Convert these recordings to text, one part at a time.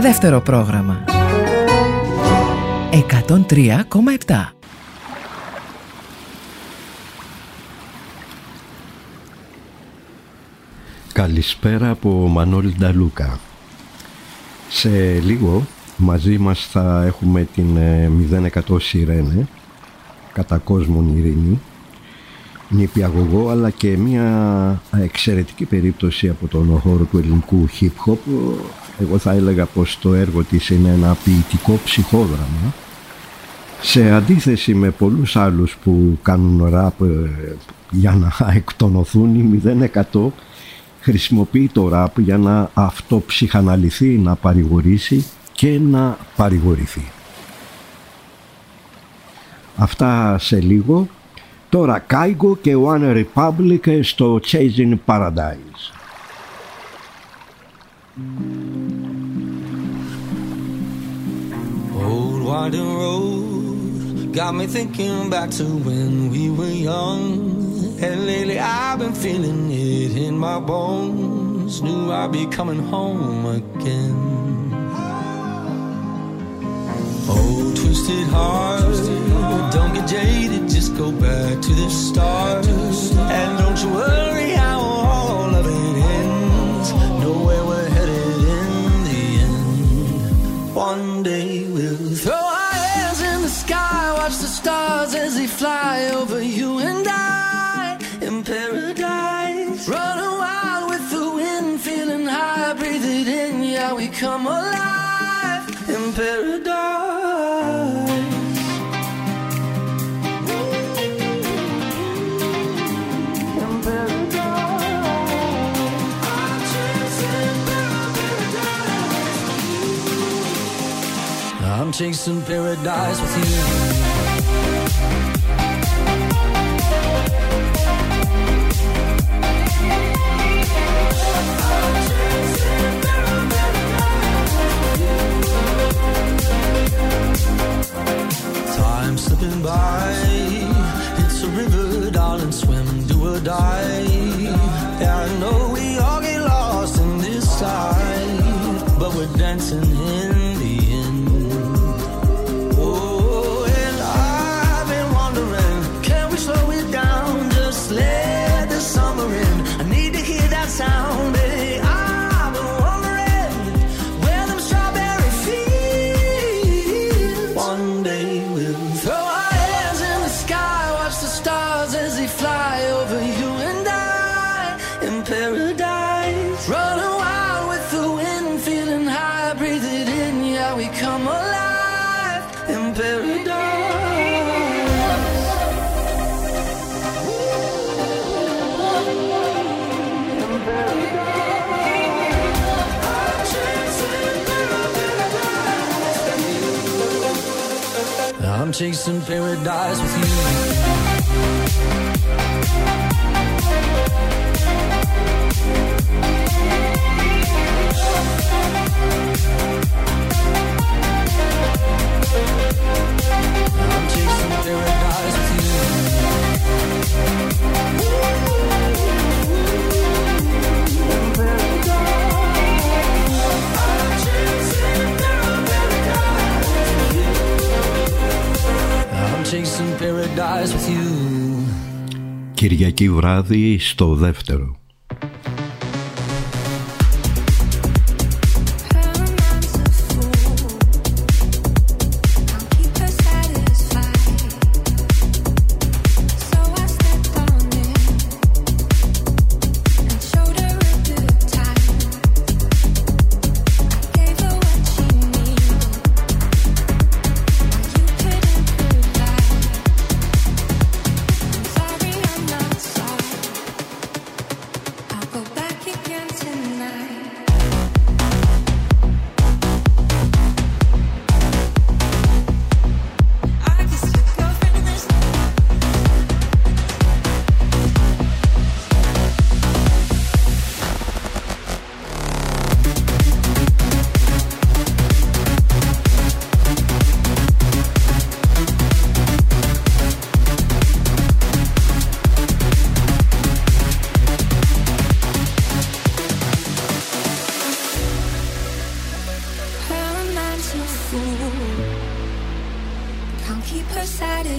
δεύτερο πρόγραμμα. 103,7. Καλησπέρα από Μανώλη Νταλούκα. Σε λίγο μαζί μας θα έχουμε την 0% Σιρένε, κατά κόσμον ειρήνη, νηπιαγωγό, αλλά και μια εξαιρετική περίπτωση από τον χώρο του ελληνικού hip hop. Εγώ θα έλεγα πως το έργο της είναι ένα ποιητικό ψυχόδραμα, σε αντίθεση με πολλούς άλλους που κάνουν ραπ για να εκτονωθούν. Η 0% χρησιμοποιεί το ραπ για να αυτοψυχαναλυθεί, να παρηγορήσει και να παρηγορηθεί. Αυτά σε λίγο. Τώρα Κάιγκο και One Republic στο Chasing Paradise. Old winding road got me thinking back to when we were young, and lately I've been feeling it in my bones. Knew I'd be coming home again. Oh, twisted heart, don't get jaded, just go back to the start. And don't you worry how all of it ends. Know where we're headed in the end. One day we'll throw our hands in the sky, watch the stars as they fly over you and I in paradise. Running wild with the wind, feeling high, breathe it in, yeah, we come alive in paradise. I'm chasing paradise with you. Time slipping by, it's a river, darling, swim, do or die. Yeah, I know we all get lost in this tide, but we're dancing in the end. Let the summer in. I need to hear that sound. Hey, I've been wondering where them strawberry fields. One day we'll throw our hands in the sky, watch the stars as they fly over you and I in paradise. Running wild with the wind, feeling high, breathe it in, yeah, we come alive in paradise. I'm chasing paradise with you. I'm chasing paradise with you. Chasing paradise with you. Κυριακή βράδυ στο δεύτερο.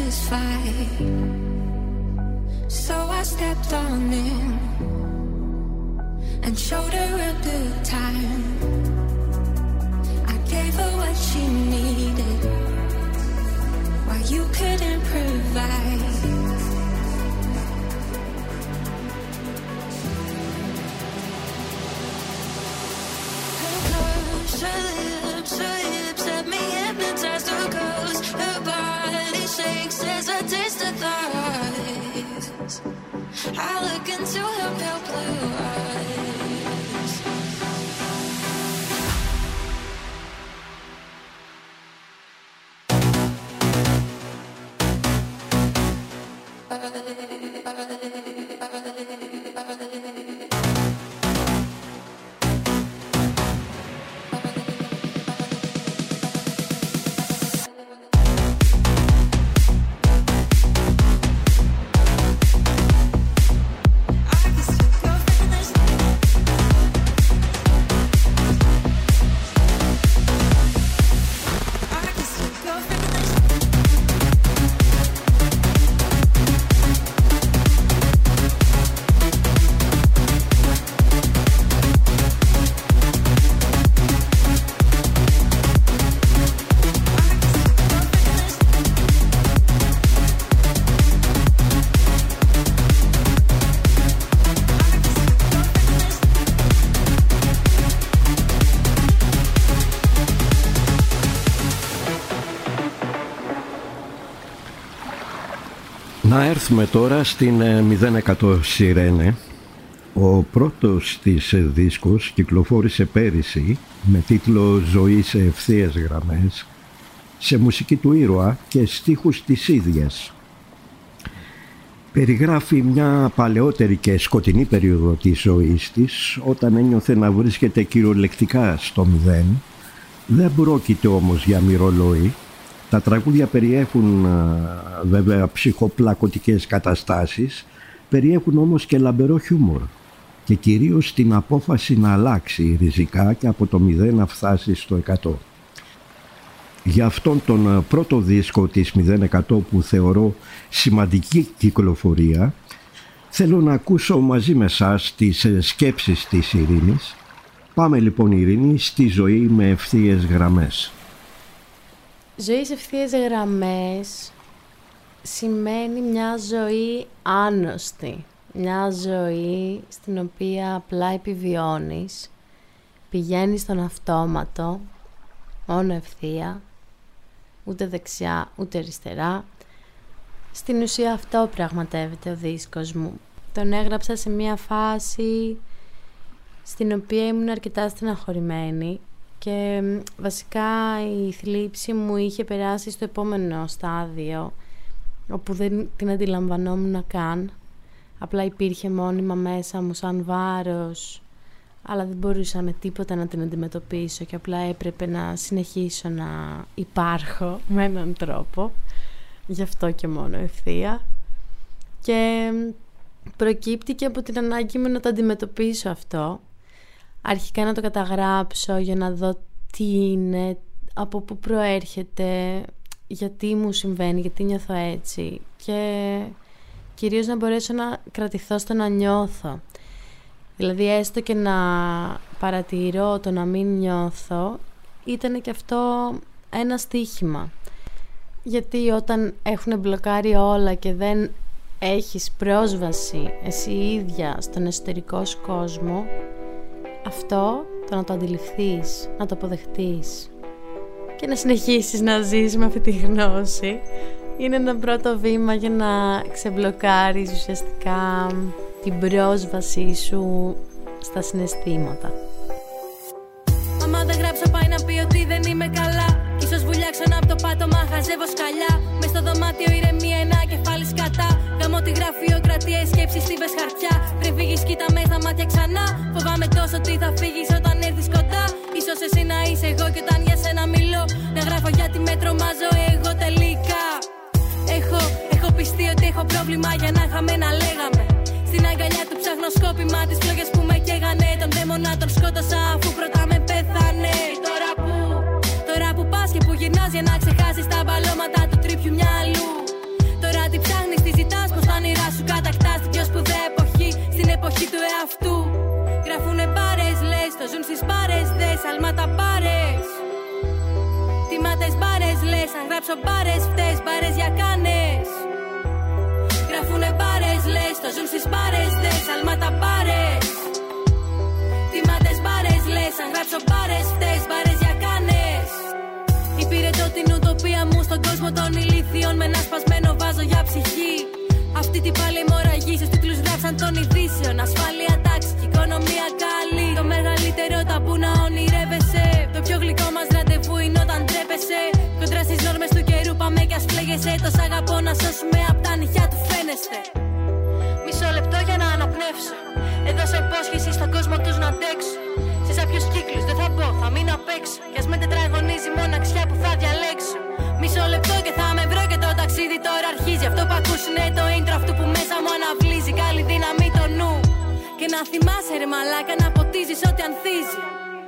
satisfied. So I stepped on in and showed her a good time. I gave her what she needed while you couldn't provide. Her lips had me hypnotized. Her clothes, her body shakes as I taste her thighs. I look into her pale blue eyes. Να έρθουμε τώρα στην 0% Σιρένε. Ο πρώτος της δίσκος κυκλοφόρησε πέρυσι με τίτλο «Ζωή σε ευθείες γραμμές», σε μουσική του ήρωα και στίχους της ίδιας. Περιγράφει μια παλαιότερη και σκοτεινή περίοδο της ζωής της, όταν ένιωθε να βρίσκεται κυριολεκτικά στο μηδέν. Δεν πρόκειται όμως για μυρολόι. Τα τραγούδια περιέχουν βέβαια ψυχοπλακωτικές καταστάσεις, περιέχουν όμως και λαμπερό χιούμορ και κυρίως την απόφαση να αλλάξει ριζικά και από το 0 να φτάσει στο 100. Για αυτόν τον πρώτο δίσκο της 0% που θεωρώ σημαντική κυκλοφορία, θέλω να ακούσω μαζί με σας τις σκέψεις της Ειρήνης. Πάμε λοιπόν, Ειρήνη, στη ζωή με ευθείες γραμμές. Ζωή σε ευθείες γραμμές σημαίνει μια ζωή άνοστη. Μια ζωή στην οποία απλά επιβιώνεις, πηγαίνεις στον αυτόματο, μόνο ευθεία, ούτε δεξιά ούτε αριστερά. Στην ουσία αυτό πραγματεύεται ο δίσκος μου. Τον έγραψα σε μια φάση στην οποία ήμουν αρκετά στεναχωρημένη και βασικά η θλίψη μου είχε περάσει στο επόμενο στάδιο, όπου δεν την αντιλαμβανόμουν καν. Απλά υπήρχε μόνιμα μέσα μου σαν βάρος, αλλά δεν μπορούσα με τίποτα να την αντιμετωπίσω και απλά έπρεπε να συνεχίσω να υπάρχω με έναν τρόπο, γι' αυτό και μόνο ευθεία. Και προκύπτει και από την ανάγκη μου να το αντιμετωπίσω αυτό. Αρχικά να το καταγράψω για να δω τι είναι, από πού προέρχεται, γιατί μου συμβαίνει, γιατί νιώθω έτσι, και κυρίως να μπορέσω να κρατηθώ στο να νιώθω. Δηλαδή έστω και να παρατηρώ το να μην νιώθω, ήταν και αυτό ένα στοίχημα. Γιατί όταν έχουν μπλοκάρει όλα και δεν έχεις πρόσβαση εσύ ίδια στον εσωτερικό σου κόσμο, αυτό το να το αντιληφθείς, να το αποδεχτείς και να συνεχίσεις να ζεις με αυτή τη γνώση, είναι ένα πρώτο βήμα για να ξεμπλοκάρεις ουσιαστικά την πρόσβασή σου στα συναισθήματα. Άμα δεν γράψω πάει να πει ότι δεν είμαι καλά. Ίσως βουλιάξω από το πάτωμα, χαζεύω σκαλιά. Μες στο δωμάτιο ηρεμία, ένα κεφάλι σκατά. Γαμώ τη γραφειοκρατία, οι σκέψεις στίβες χαρτιά. Πριν φύγεις κοίτα με στα μάτια ξανά. Φοβάμαι τόσο ότι θα φύγεις όταν έρθεις κοντά. Ίσως εσύ να είσαι εγώ και όταν για σένα μιλώ, να γράφω γιατί με τρομάζω εγώ τελικά. Έχω πιστεί ότι έχω πρόβλημα για να είχαμε να λέγαμε. Στην αγκαλιά του ψάχνω σκόπιμα τις φλόγες που με καίγανε. Τον δαίμονα τον σκότωσα αφού πρώτα με πέθανε. Τώρα που πας και που γυρνάς για να ξεχάσεις τα μπαλώματα του τρίπιου μυαλού. λες. Αν γράψω μπάρες φταίς, μπάρες για κάνες. Γράφουνε μπάρες λες, το ζουν στις μπάρες δες. Αλμάτα μπάρες, τιμάτες μπάρες λες. Αν γράψω μπάρες φταίς, μπάρες για κάνες. Υπηρετώ την ουτοπία μου στον κόσμο των ηλίθιων. Με ένα σπασμένο βάζω για ψυχή. Αυτή την πάλι μοραγή στους τίτλους γράψαν των ειδήσεων. Ασφάλεια, τάξη και οικονομία καλή. Το μεγαλύτερο ταμπού να ονειρεύεσαι. Το πιο γλυκό μας ραντεβού είναι όταν τρέπεσαι. Κοντρά στις νόρμες του καιρού πάμε κι ας πλέγεσαι. Τόσα αγαπώ να σώσουμε απ' τα νυχιά του φαίνεστε. Μισό λεπτό για να αναπνεύσω. Έδωσα υπόσχεση στον κόσμο τους να αντέξω. Σε σάπιους κύκλους δεν θα μπω, θα μείνω απ' έξω. Κι ας με τετραγωνίζει μοναξιά που θα διαλέξω. Μισό λεπτό και θα με βρω και το ταξίδι τώρα αρχίζει. Αυτό που ακούς είναι το intro αυτού που μέσα μου αναβλύζει. Καλή δύναμη το νου. Και να θυμάσαι ρε μαλάκα να ποτίζεις ό,τι ανθίζει.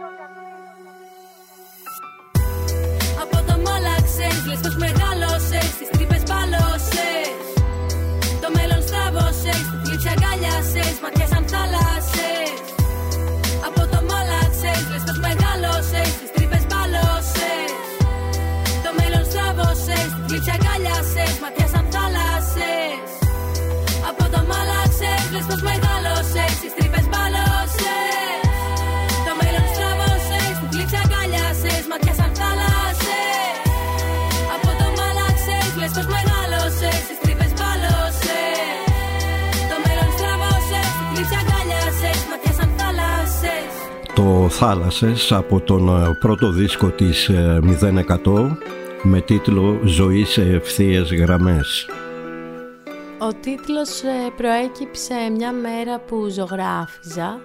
Από το μ' άλλαξες, λες πως μεγάλωσες. Τις τρύπες μπάλωσες. Το μέλλον στράβωσες. Τη θλίψη αγκάλιασες. Ματιές σαν θάλασσες. Από το μ' άλλαξες, λες πως μεγάλωσες. Τις τρύπες μπάλωσες. Το μέλλον στράβωσες. Τη θλίψη αγκάλιασες. Ματιές σαν θάλασσες. Από το μ' άλλαξες, λες πως μεγάλωσες. Τις τρύπες μπάλωσες. Το μέλλον στράβωσες. Τη θλίψη αγκάλιασες. Ματιές σαν θάλασσες. Από το μ' άλλαξες, λες πως μεγάλωσες. Τις τρύπες μπάλωσες. Το μέλλον στράβωσες. Τη θλίψη αγκάλιασες. Ματιές σαν θάλασσες. Το Θάλασσες από τον πρώτο δίσκο της 0% με τίτλο «Ζωή σε ευθείες γραμμές». Ο τίτλος προέκυψε μια μέρα που ζωγράφιζα.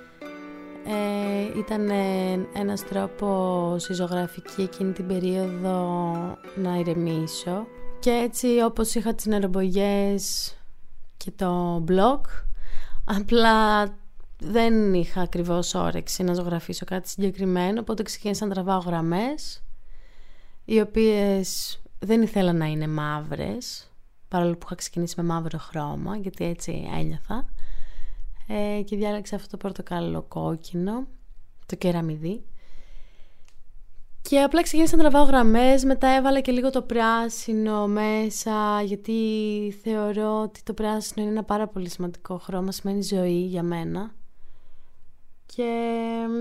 Ήταν ένας τρόπος η ζωγραφική εκείνη την περίοδο να ηρεμήσω. Και έτσι όπως είχα τις νερομπογιές και το blog, απλά δεν είχα ακριβώς όρεξη να ζωγραφίσω κάτι συγκεκριμένο, οπότε ξεκίνησα να τραβάω γραμμές, οι οποίες δεν ήθελα να είναι μαύρες, παρόλο που είχα ξεκινήσει με μαύρο χρώμα, γιατί έτσι ένιωθα, και διάλεξα αυτό το πορτοκάλο κόκκινο, το κεραμιδί, και απλά ξεκίνησα να τραβάω γραμμές. Μετά έβαλα και λίγο το πράσινο μέσα, γιατί θεωρώ ότι το πράσινο είναι ένα πάρα πολύ σημαντικό χρώμα, σημαίνει ζωή για μένα. Και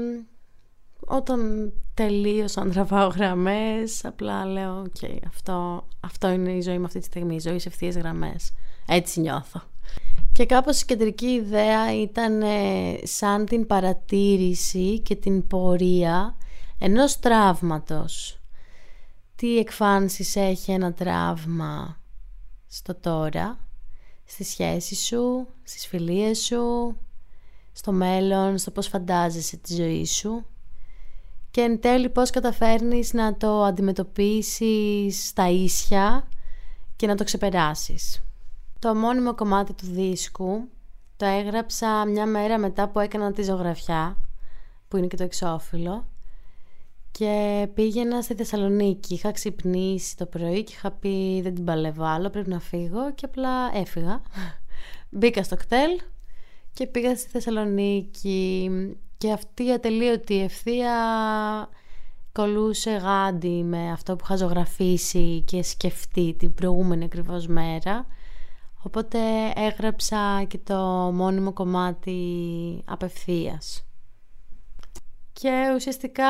όταν τελείωσα να τραβάω γραμμές, απλά λέω okay, αυτό είναι η ζωή μου αυτή τη στιγμή, η ζωή σε ευθείες γραμμές. Έτσι νιώθω. Και κάπως η κεντρική ιδέα ήταν σαν την παρατήρηση και την πορεία ενός τραύματος. Τι εκφάνσεις έχει ένα τραύμα στο τώρα, στη σχέση σου, στις φιλίες σου, στο μέλλον, στο πώς φαντάζεσαι τη ζωή σου, και εν τέλει πώς καταφέρνεις να το αντιμετωπίσεις στα ίσια και να το ξεπεράσεις. Το μόνιμο κομμάτι του δίσκου το έγραψα μια μέρα μετά που έκανα τη ζωγραφιά, που είναι και το εξώφυλλο, και πήγαινα στη Θεσσαλονίκη. Είχα ξυπνήσει το πρωί και είχα πει δεν την παλεύω άλλο, πρέπει να φύγω, και απλά έφυγα. Μπήκα στο κτέλ και πήγα στη Θεσσαλονίκη, και αυτή η ατελείωτη ευθεία κολούσε γάντι με αυτό που είχα ζωγραφίσει και σκεφτεί την προηγούμενη ακριβώς μέρα. Οπότε έγραψα και το μόνιμο κομμάτι απευθείας. Και ουσιαστικά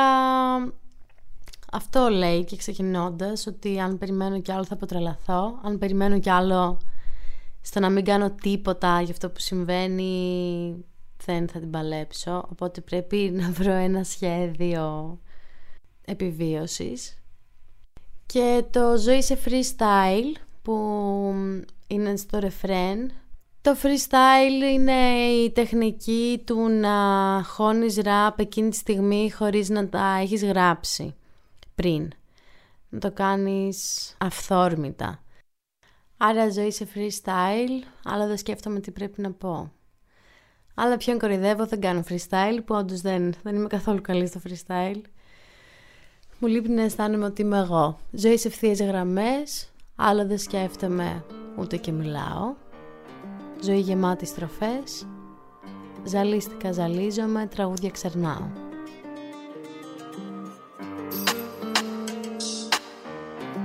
αυτό λέει και ξεκινώντας, ότι αν περιμένω κι άλλο θα αποτρελαθώ. Αν περιμένω κι άλλο στο να μην κάνω τίποτα για αυτό που συμβαίνει, δεν θα την παλέψω. Οπότε πρέπει να βρω ένα σχέδιο επιβίωσης. Και το ζωή σε freestyle που είναι στο ρεφρέν. Το freestyle είναι η τεχνική του να χώνεις ραπ εκείνη τη στιγμή χωρίς να τα έχεις γράψει πριν. Να το κάνεις αυθόρμητα. Άρα ζωή σε freestyle, αλλά δεν σκέφτομαι τι πρέπει να πω. Αλλά ποιον κοροϊδεύω, δεν κάνω freestyle, που όντως δεν είμαι καθόλου καλή στο freestyle. Μου λείπει να αισθάνομαι ότι είμαι εγώ. Ζωή σε ευθείες γραμμές, άλλο δεν σκέφτομαι ούτε και μιλάω. Ζωή γεμάτη στροφές, ζαλίστηκα, ζαλίζομαι, τραγούδια ξερνάω.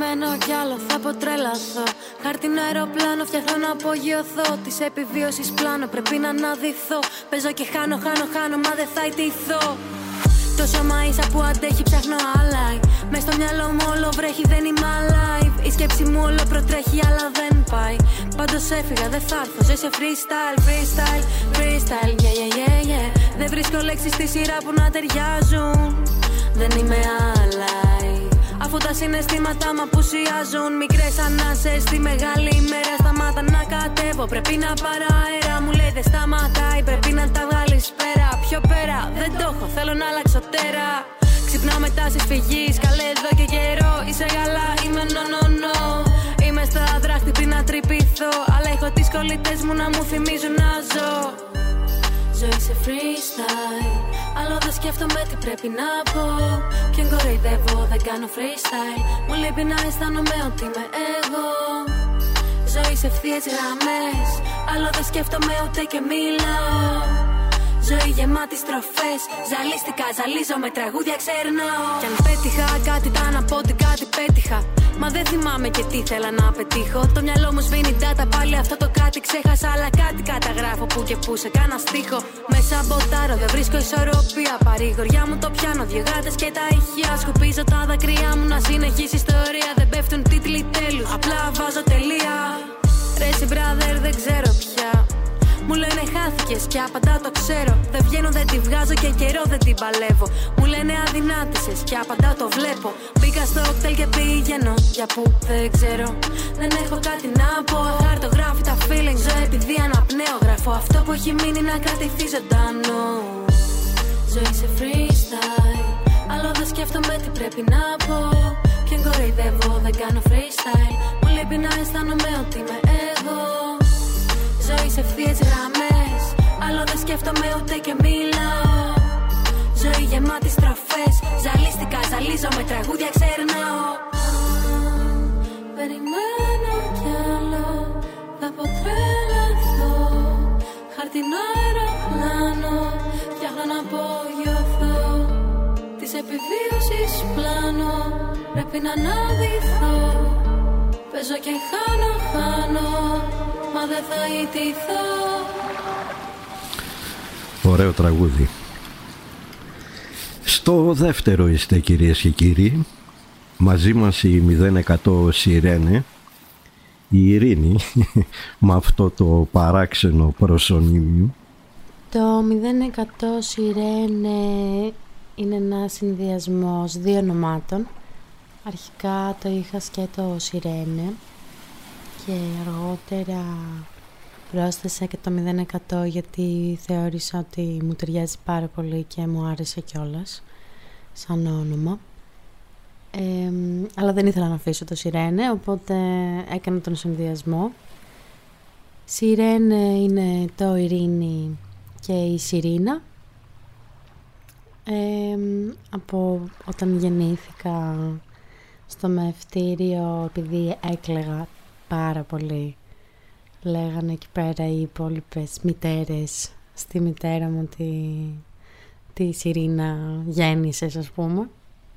περιμένω κι άλλο, θα αποτρέλαθω. Χάρτινο αεροπλάνο φτιάχνω να απογειωθώ. Της επιβίωσης πλάνο πρέπει να αναδυθώ. Παίζω και χάνω, μα δεν θα ιτηθώ. Τόσο μαΐσα που αντέχει ψάχνω άλλα. Μες στο μυαλό μου όλο βρέχει, δεν είμαι alive. Η σκέψη μου όλο προτρέχει αλλά δεν πάει. Πάντως έφυγα, δεν θα έρθω, ζω σε freestyle. Yeah. Δεν βρίσκω λέξεις στη σειρά που να ταιριάζουν. Δεν είμαι alive. Αφού τα συναισθήματα μ' απουσιάζουν. Μικρές ανάσες στη μεγάλη ημέρα. Σταμάτα να κατέβω, πρέπει να πάρω αέρα. Μου λέει δεν σταματάει, πρέπει να τα βγάλεις πέρα. Πιο πέρα, δεν το έχω, θέλω να αλλάξω τέρα. Ξυπνάω μετά στις φυγής, καλέ εδώ και καιρό. Είσαι καλά, είμαι no. Είμαι στα δράχτη πριν να τρυπηθώ. Αλλά έχω τις κολλητές μου να μου θυμίζουν να ζω. Ζωή σε freestyle. Άλλο δεν σκέφτομαι τι πρέπει να πω. Ποιον κοροϊδεύω, δεν κάνω freestyle. Μου λείπει να αισθάνομαι ότι είμαι εγώ. Ζωή σε ευθείες γραμμές. Άλλο δεν σκέφτομαι ούτε και μιλάω. Ζωή γεμάτη στροφές. Ζαλίστηκα, ζαλίζω με τραγούδια ξερνάω. Κι αν πέτυχα κάτι ήταν να πω ότι κάτι πέτυχα. Μα δεν θυμάμαι και τι ήθελα να πετύχω. Το μυαλό μου σβήνει data, πάλι αυτό το κάτι ξέχασα. Αλλά κάτι καταγράφω που και που σε κάνα στίχο. Μέσα μποτάρω, δεν βρίσκω ισορροπία. Παρηγοριά μου το πιάνω, δυο γάτες και τα ηχεία. Σκουπίζω τα δάκρυά μου να συνεχίσει ιστορία. Δεν πέφτουν τίτλοι τέλους, απλά βάζω τελεία. Ρέση brother, δεν ξέρω πια. Μου λένε χάθηκες και απαντά το ξέρω. Δεν βγαίνω, δεν τη βγάζω και καιρό δεν την παλεύω. Μου λένε αδυνάτησες και απαντά το βλέπω. Μπήκα στο οκτέλ και πηγαίνω για που δεν ξέρω. Δεν έχω κάτι να πω. Χαρτογράφει τα feelings. Ζω επειδή αναπνέω. Γράφω αυτό που έχει μείνει να κρατηθεί ζωντανό. Ζωή σε freestyle. Άλλο δεν σκέφτομαι τι πρέπει να πω. Ποιον κοροϊδεύω, δεν κάνω freestyle. Μου λείπει να αισθάνομαι ότι είμαι εγώ. Ζωή σε ευθείες γραμμές. Άλλο δεν σκέφτομαι ούτε και μιλάω. Ζωή γεμάτη στροφές. Ζαλίστηκα, ζαλίζω με τραγούδια ξερνάω. Περιμένω κι άλλο, θα αποτρέλαθω. Χαρτινό αεροπλάνο, φτιάχνω να απογειωθώ. Της επιβίωσης πλάνο, πρέπει να αναδυθώ. Παίζω και χάνω, μα δεν θα ιτηθώ. Ωραίο τραγούδι. Στο δεύτερο είστε, κυρίες και κύριοι. Μαζί μας η 0100 Σιρένε, η Ειρήνη, με αυτό το παράξενο προσωνύμιο. Το 0100 Σιρένε είναι ένα συνδυασμός δύο ονομάτων. Αρχικά το είχα σκέτο Σιρένε και αργότερα πρόσθεσα και το 0100 γιατί θεώρησα ότι μου ταιριάζει πάρα πολύ και μου άρεσε κιόλας σαν όνομα. Αλλά δεν ήθελα να αφήσω το Σιρένε, οπότε έκανα τον συνδυασμό. Σιρένε είναι το Ειρήνη και η Σιρίνα. Από όταν γεννήθηκα στο μευτήριο, επειδή έκλαιγα πάρα πολύ, λέγανε εκεί πέρα οι υπόλοιπες μητέρες στη μητέρα μου τη Σιρίνα γέννησες, ας πούμε.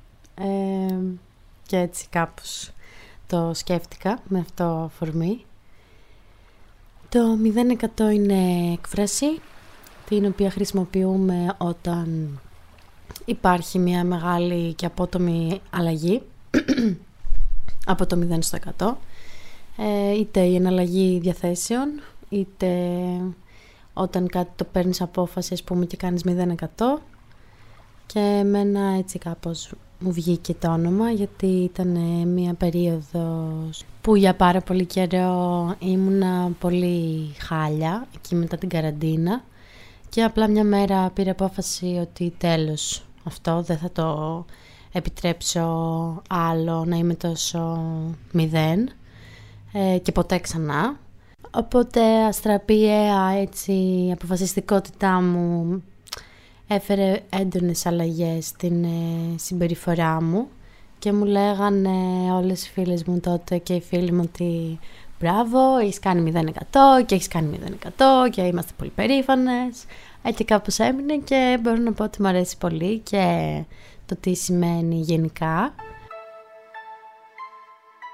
Και έτσι κάπως το σκέφτηκα με αυτό αφορμή. Το 0100 είναι έκφραση την οποία χρησιμοποιούμε όταν υπάρχει μια μεγάλη και απότομη αλλαγή από το 0 στο 100, είτε η εναλλαγή διαθέσεων, είτε όταν κάτι το παίρνεις απόφαση, ας πούμε, και κάνεις 0-100. Και εμένα έτσι κάπως μου βγήκε το όνομα, γιατί ήταν μια περίοδος που για πάρα πολύ καιρό ήμουνα πολύ χάλια εκεί μετά την καραντίνα και απλά μια μέρα πήρα απόφαση ότι τέλος, αυτό δεν θα το επιτρέψω άλλο να είμαι τόσο 0 και ποτέ ξανά. Οπότε αστραπιαία έτσι η αποφασιστικότητά μου έφερε έντονες αλλαγές στην συμπεριφορά μου και μου λέγανε όλες οι φίλες μου τότε και οι φίλοι μου ότι μπράβο, έχεις κάνει 0-100 και έχεις κάνει 0-100 και είμαστε πολύ περήφανες. Έτσι κάπως έμεινε και μπορώ να πω ότι μου αρέσει πολύ και το τι σημαίνει γενικά.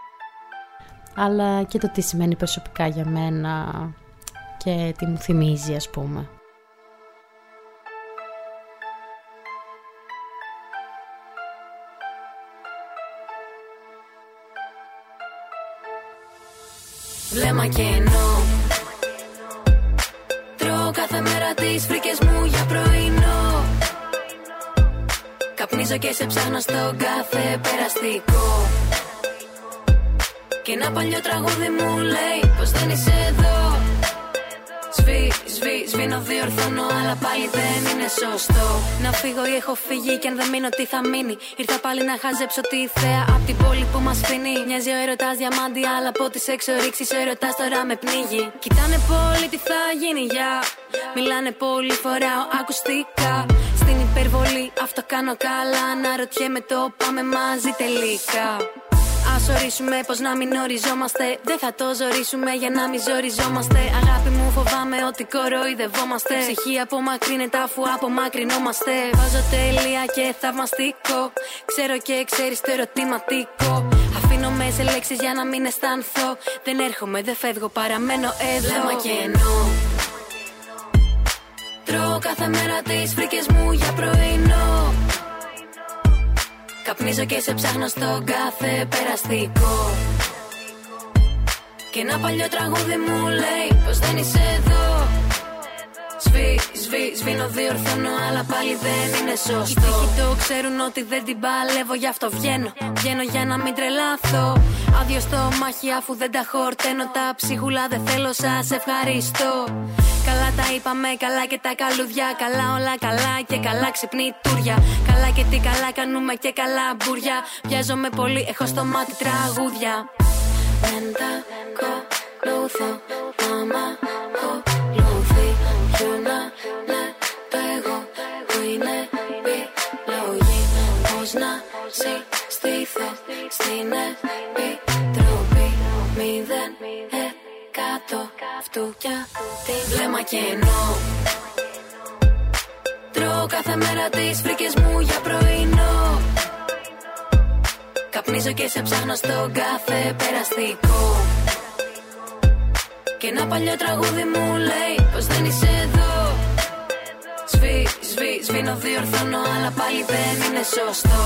αλλά και το τι σημαίνει προσωπικά για μένα και τι μου θυμίζει, ας πούμε. Βλέμμα κενό, τρώω κάθε μέρα τις φρίκες μου για πρωινό. Καπνίζω και σε ψάχνω στον κάθε περαστικό. Και ένα παλιό τραγούδι μου λέει πως δεν είσαι εδώ. Σβήνω, διορθώνω, αλλά πάλι δεν είναι σωστό. Να φύγω ή έχω φύγει και αν δεν μείνω τι θα μείνει. Ήρθα πάλι να χαζέψω τη θέα απ' την πόλη που μας φινεί. Μοιάζει ο έρωτας διαμάντι, αλλά από τις εξορίξεις ο έρωτας τώρα με πνίγει. Κοιτάνε πολύ τι θα γίνει για. Μιλάνε πολύ, φοράω ακουστικά. Στην υπερβολή αυτό κάνω καλά. Να ρωτιέμαι το πάμε μαζί τελικά. Ας ορίσουμε πως να μην οριζόμαστε. Δεν θα το ζορίσουμε για να μην ζοριζόμαστε. Αγάπη μου φοβάμαι ότι κοροϊδευόμαστε. Ψυχή απομακρύνεται αφού απομακρυνόμαστε. Βάζω τελεία και θαυμαστικό. Ξέρω και ξέρεις το ερωτηματικό. Αφήνομαι σε λέξεις για να μην αισθανθώ. Δεν έρχομαι, δεν φεύγω, παραμένω εδώ. Βλέμμα κενό, τρώω κάθε μέρα τις φρίκες μου για πρωινό. Καπνίζω και σε ψάχνω στον κάθε περαστικό. Και ένα παλιό τραγούδι μου λέει πως δεν είσαι εδώ. Σβήνω, διορθώνω, αλλά πάλι δεν είναι σωστό. Οι τύχοι το ξέρουν ότι δεν την παλεύω, γι' αυτό βγαίνω για να μην τρελάθω. Άδειο στο μάχη αφού δεν τα χορταίνω. Τα ψίχουλα δεν θέλω, σας ευχαριστώ. Καλά τα είπαμε, καλά και τα καλούδια. Καλά όλα καλά και καλά ξυπνητούρια. Καλά και τι καλά κάνουμε και καλά μπουριά. Βιάζομαι πολύ, έχω στο μάτι τραγούδια. Δεν τα ακολουθώ, άμα ακολουθεί ποιο να είναι το εγώ που είναι επιλογή. Πώς να συστηθώ στην επιτροπή 0% αυτούκια τη βλέμμα κενό. Τρώω κάθε μέρα τις φρίκες μου για πρωινό. Καπνίζω και σε ψάχνω στον κάθε περαστικό. Και ένα παλιό τραγούδι μου λέει πως δεν είσαι εδώ. Σβήνω, διορθώνω, αλλά πάλι δεν είναι σωστό.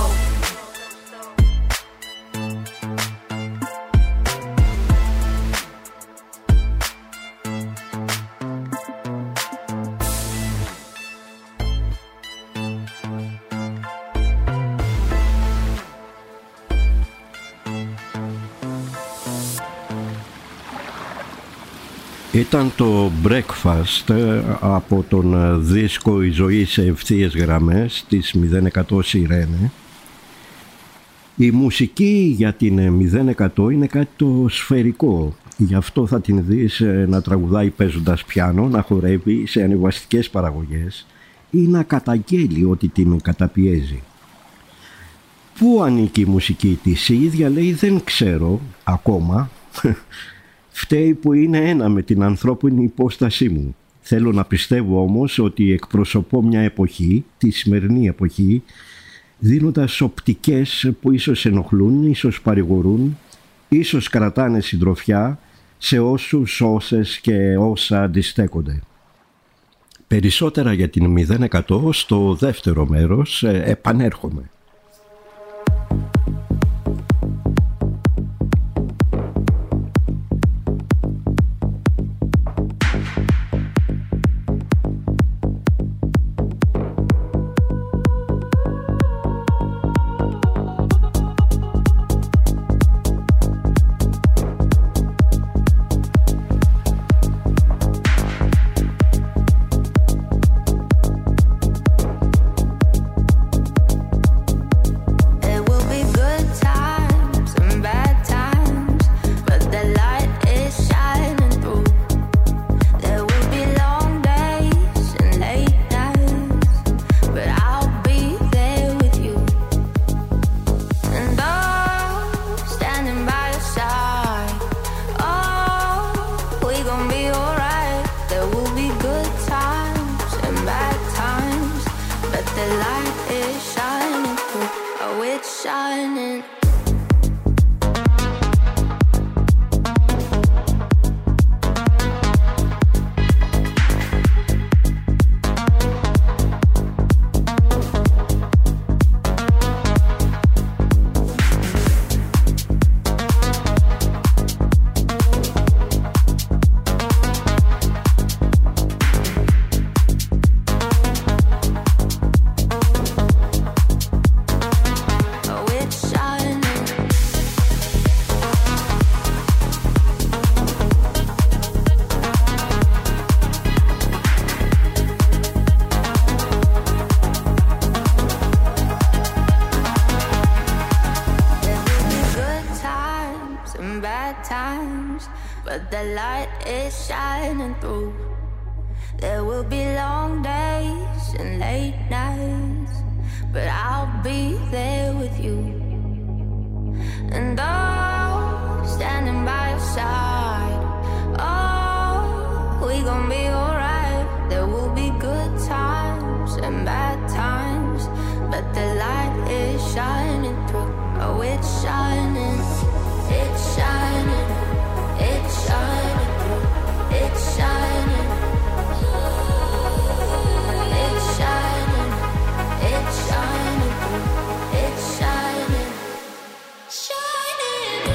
Ήταν το Breakfast από τον δίσκο «Η ζωή σε ευθείες γραμμές» της 0% Σιρένε. Η μουσική για την 0% είναι κάτι το σφαιρικό. Γι' αυτό θα την δεις να τραγουδάει παίζοντας πιάνο, να χορεύει σε ανεβαστικές παραγωγές ή να καταγγέλει ότι την καταπιέζει. Πού ανήκει η μουσική της? Η ίδια λέει δεν ξέρω ακόμα. Φταίει που είναι ένα με την ανθρώπινη υπόστασή μου. Θέλω να πιστεύω όμως ότι εκπροσωπώ μια εποχή, τη σημερινή εποχή, δίνοντας οπτικές που ίσως ενοχλούν, ίσως παρηγορούν, ίσως κρατάνε συντροφιά σε όσους, όσες και όσα αντιστέκονται. Περισσότερα για την 0% στο δεύτερο μέρος, επανέρχομαι. It will be light is shining through. There will be long days and late nights, but I'll be there with you. And oh, standing by your side. Oh, we gon' be alright. There will be good times and bad times, but the light is shining through. Oh, it's shining, it's shining, it's shining through. It's shining, it's shining, it's shining through. It's shining, shining.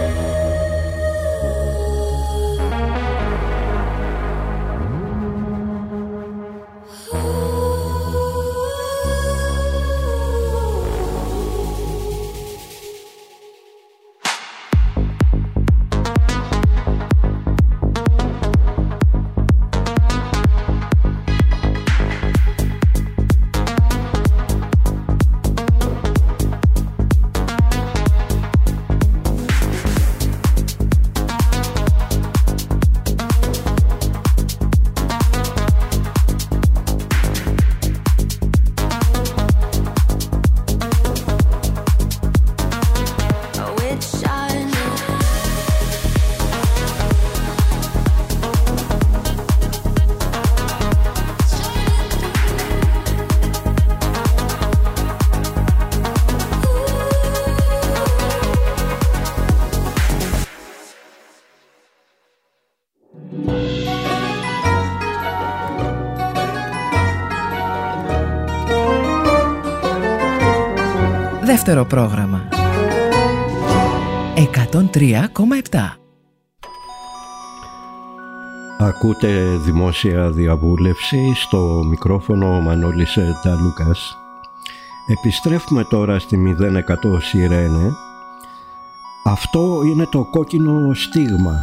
Δεύτερο πρόγραμμα 103,7. Ακούτε δημόσια διαβούλευση, στο μικρόφωνο ο Μανώλης Νταλούκας. Επιστρέφουμε τώρα στη 0100 Σιρένε. Αυτό είναι το κόκκινο στίγμα.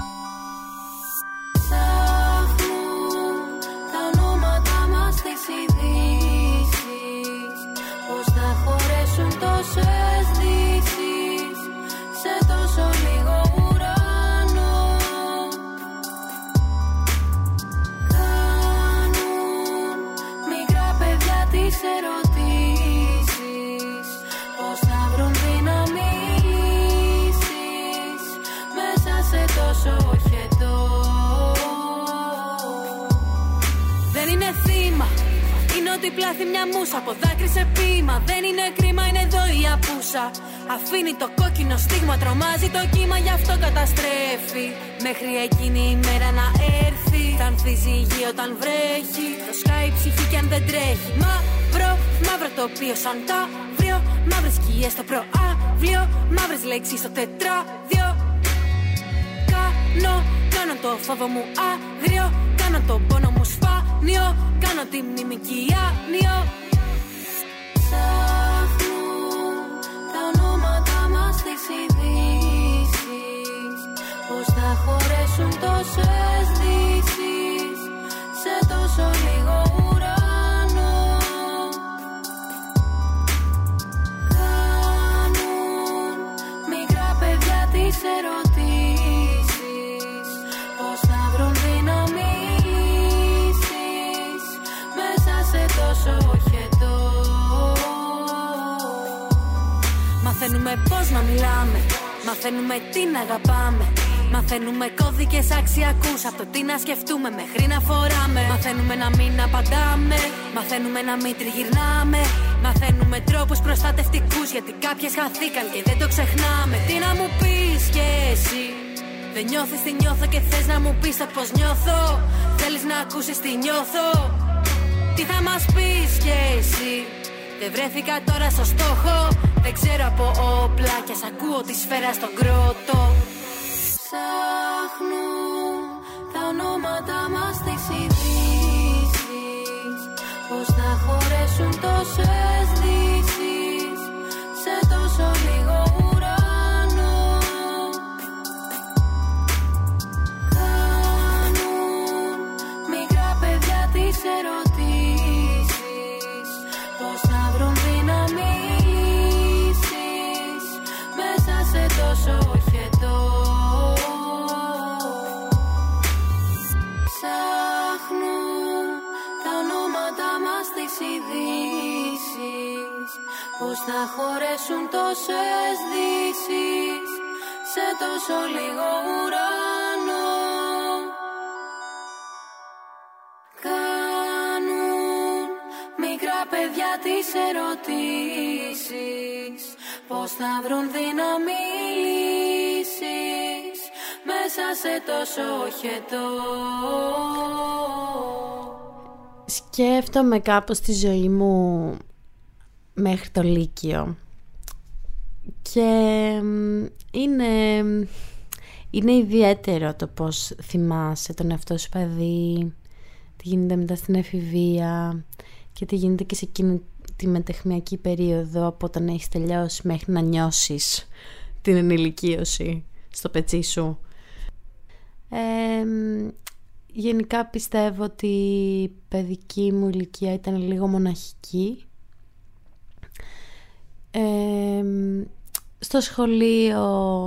Από δάκρυ σε ποίημα. Δεν είναι κρίμα, είναι εδώ η απούσα. Αφήνει το κόκκινο στίγμα, τρομάζει το κύμα, γι' αυτό καταστρέφει. Μέχρι εκείνη η μέρα να έρθει. Θα ανθίζει η γη όταν βρέχει. Το σκάει η ψυχή κι αν δεν τρέχει. Μαύρο, μαύρο τοπίο σαν ταύριο. Μαύρες σκιές στο προαύλιο. Μαύρες λέξεις στο τετράδιο. Κάνω το φόβο μου άγριο. Κάνω τον πόνο μου σπάνιο. Κάνω τη μνήμη κιάνιο. Ψάχνουν τα ονόματα μας στις ειδήσεις. Πώς θα χωρέσουν τόσες δύσεις σε τόσο λίγο ουρανό. Κάνουν μικρά παιδιά τις ερωτήσεις. Πώς θα βρουν δύναμη λύσεις μέσα σε τόσο οχετό. Μαθαίνουμε πώς να μιλάμε, μαθαίνουμε τι να αγαπάμε. Μαθαίνουμε κώδικες αξιακούς, από το τι να σκεφτούμε μέχρι να φοράμε. Μαθαίνουμε να μην απαντάμε, μαθαίνουμε να μην τριγυρνάμε. Μαθαίνουμε τρόπους προστατευτικούς, γιατί κάποιες χαθήκαν και δεν το ξεχνάμε. Τι να μου πεις κι εσύ, δεν νιώθεις τι νιώθω και θες να μου πεις το πως νιώθω. Θέλεις να ακούσεις τι νιώθω, τι θα μας πεις κι εσύ. Δεν βρέθηκα τώρα στο στόχο, δεν ξέρω από όπλα κι ας ακούω τη σφαίρα στον κρότο. Ψάχνουν τα ονόματα μας στις ειδήσεις. Πώς θα χωρέσουν τόσες δύσεις σε τόσο λίγο ουρανό. Κάνουν μικρά παιδιά τις ερωτήσεις. Πώς θα βρουν δύναμη λύσεις μέσα σε τόσο οχετό. Πώς θα χωρέσουν τόσες δύσεις σε τόσο λίγο ουρανό. Κάνουν μικρά παιδιά τις ερωτήσεις, πώς θα βρουν δύναμη λύσεις μέσα σε τόσο χετό. Σκέφτομαι κάπως τη ζωή μου μέχρι το Λύκειο και είναι ιδιαίτερο το πώς θυμάσαι τον εαυτό σου παιδί, τι γίνεται μετά στην εφηβεία και τι γίνεται και σε εκείνη τη μετεχμιακή περίοδο από όταν έχεις τελειώσει μέχρι να νιώσεις την ενηλικίωση στο πετσί σου. Γενικά πιστεύω ότι η παιδική μου ηλικία ήταν λίγο μοναχική. Στο σχολείο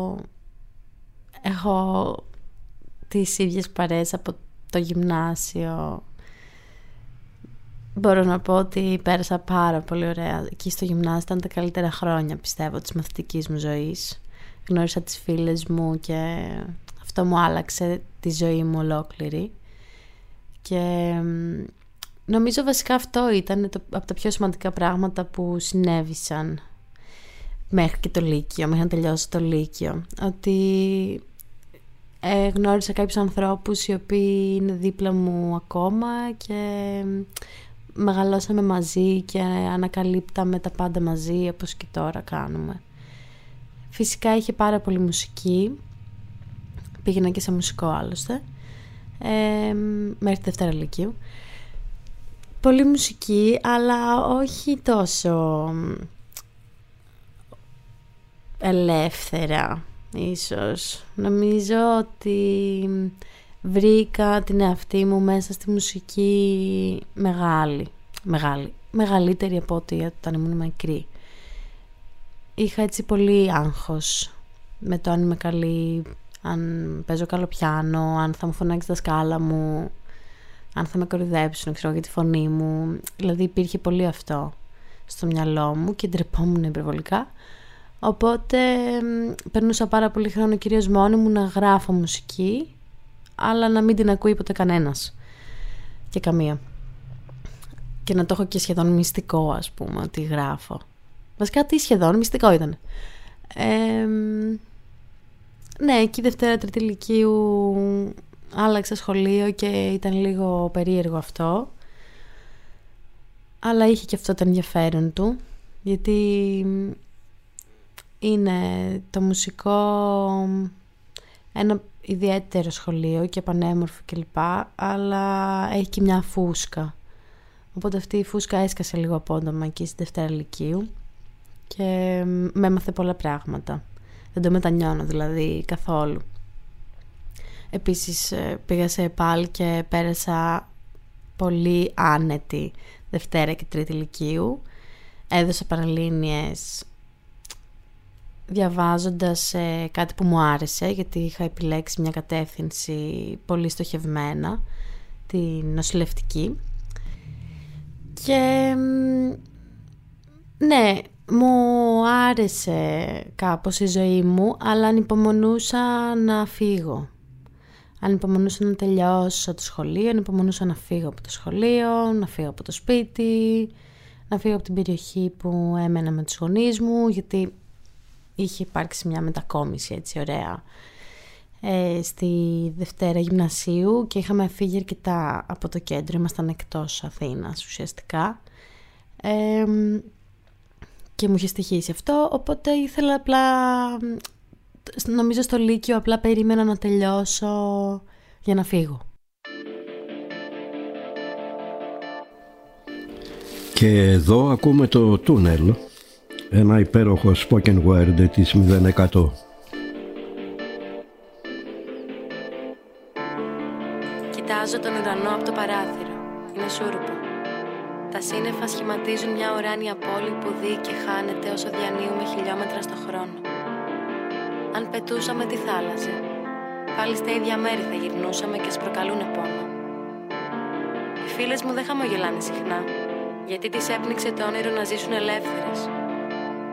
έχω τις ίδιες παρέες από το γυμνάσιο. Μπορώ να πω ότι πέρασα πάρα πολύ ωραία. Εκεί στο γυμνάσιο ήταν τα καλύτερα χρόνια, πιστεύω, της μαθητικής μου ζωής. Γνώρισα τις φίλες μου και αυτό μου άλλαξε τη ζωή μου ολόκληρη. Και νομίζω βασικά αυτό ήταν από τα πιο σημαντικά πράγματα που συνέβησαν μέχρι και το Λύκειο, μέχρι να τελειώσω το Λύκειο. Ότι γνώρισα κάποιους ανθρώπους οι οποίοι είναι δίπλα μου ακόμα και μεγαλώσαμε μαζί και ανακαλύπταμε τα πάντα μαζί, όπως και τώρα κάνουμε. Φυσικά είχε πάρα πολύ μουσική, πήγαινα και σε μουσικό άλλωστε, μέχρι τη Δευτέρα Λυκείου. Πολύ μουσική, αλλά όχι τόσο ελεύθερα ίσως. Νομίζω ότι βρήκα την εαυτή μου μέσα στη μουσική μεγαλύτερη από ό,τι όταν ήμουν μικρή. Είχα έτσι πολύ άγχος με το αν είμαι καλή, αν παίζω καλό πιάνο, αν θα μου φωνάξει τα σκάλα μου, αν θα με κορυδέψουν, ξέρω, για τη φωνή μου. Δηλαδή υπήρχε πολύ αυτό στο μυαλό μου και ντρεπόμουν υπερβολικά. Οπότε περνούσα πάρα πολύ χρόνο κυρίως μόνη μου να γράφω μουσική, αλλά να μην την ακούει ποτέ κανένας και καμία. Και να το έχω και σχεδόν μυστικό, ας πούμε, ότι γράφω. Βασικά τι σχεδόν, μυστικό ήταν. Ναι, εκεί Δευτέρα Τρίτη Λυκείου άλλαξα σχολείο και ήταν λίγο περίεργο αυτό. Αλλά είχε και αυτό το ενδιαφέρον του, γιατί είναι το μουσικό ένα ιδιαίτερο σχολείο και πανέμορφο κλπ, αλλά έχει και μια φούσκα. Οπότε αυτή η φούσκα έσκασε λίγο απότομα εκεί στη Δευτέρα Λυκείου και με έμαθε πολλά πράγματα. Δεν το μετανιώνω δηλαδή καθόλου. Επίσης πήγα σε ΕΠΑΛ και πέρασα πολύ άνετη Δευτέρα και Τρίτη Λυκείου. Έδωσα Πανελλήνιες διαβάζοντας κάτι που μου άρεσε, γιατί είχα επιλέξει μια κατεύθυνση πολύ στοχευμένα, τη νοσηλευτική. Και ναι, μου άρεσε κάπως η ζωή μου, αλλά ανυπομονούσα να φύγω. Ανυπομονούσα να τελειώσω το σχολείο, ανυπομονούσα να φύγω από το σχολείο, να φύγω από το σπίτι, να φύγω από την περιοχή που έμενα με τους γονείς μου, γιατί είχε υπάρξει μια μετακόμιση έτσι ωραία στη Δευτέρα Γυμνασίου και είχαμε φύγει αρκετά από το κέντρο, ήμασταν εκτός Αθήνας ουσιαστικά, και μου είχε στοιχήσει αυτό, οπότε ήθελα απλά, νομίζω στο Λύκειο απλά περίμενα να τελειώσω για να φύγω. Και εδώ ακούμε το Τούνελ, ένα υπέροχο spoken word της 0%. Κοιτάζω τον ουρανό από το παράθυρο. Είναι σούρουπο. Τα σύννεφα σχηματίζουν μια ουράνια πόλη που δει και χάνεται όσο διανύουμε χιλιόμετρα στο χρόνο. Αν πετούσαμε τη θάλασσα, πάλι στα ίδια μέρη θα γυρνούσαμε και προκαλούνε πόνο. Οι φίλες μου δεν χαμογελάνε συχνά, γιατί τις έπνιξε το όνειρο να ζήσουν ελεύθερες.